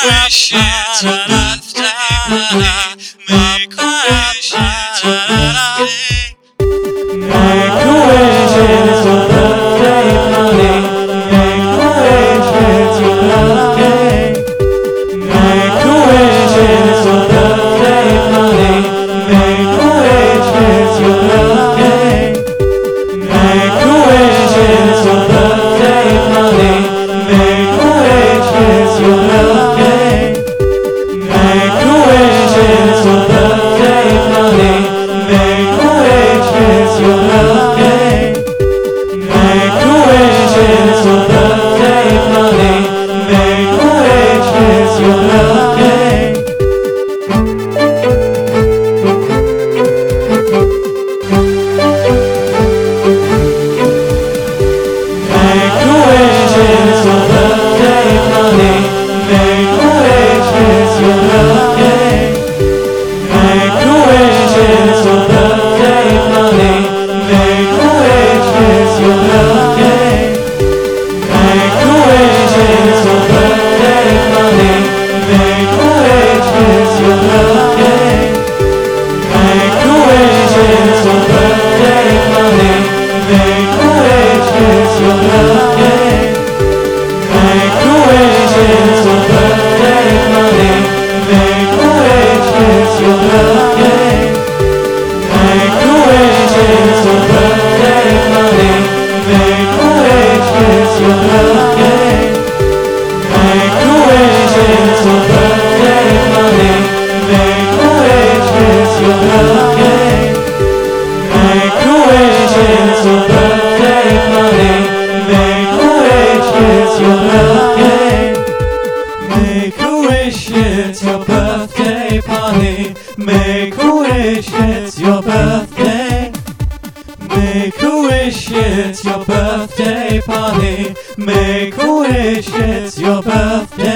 wish, it's your birthday party. Make a wish, it's your birthday. Make a wish, it's your birthday party. Make a wish, it's your birthday. Make a wish, it's your birthday party. Make a wish, it's your birthday. Make a wish, it's your birthday party. Make a wish, it's your birthday. Make a wish, it's your birthday party. Make a wish, it's your birthday. Make a wish, it's your birthday party. Make a wish, it's your birthday. Make a wish, it's your birthday party. Make a wish, it's your birthday. Make a wish, it's your birthday party. Make a wish, it's your birthday. Make a wish, it's your birthday party. Make a wish, it's your birthday. Make a wish, it's your birthday party. Make a wish, it's your birthday. Make a wish, it's your birthday party. Make a wish, it's your birthday. Make a wish, it's your birthday party. Make a wish, it's your birthday. Make a wish, it's your birthday party. Make a wish, it's your birthday. Make a wish, it's your birthday party. Make a wish, it's your birthday. Make a wish, it's your birthday party. Make a wish, it's your birthday. Make a wish, it's your birthday party. Make a wish, it's your birthday.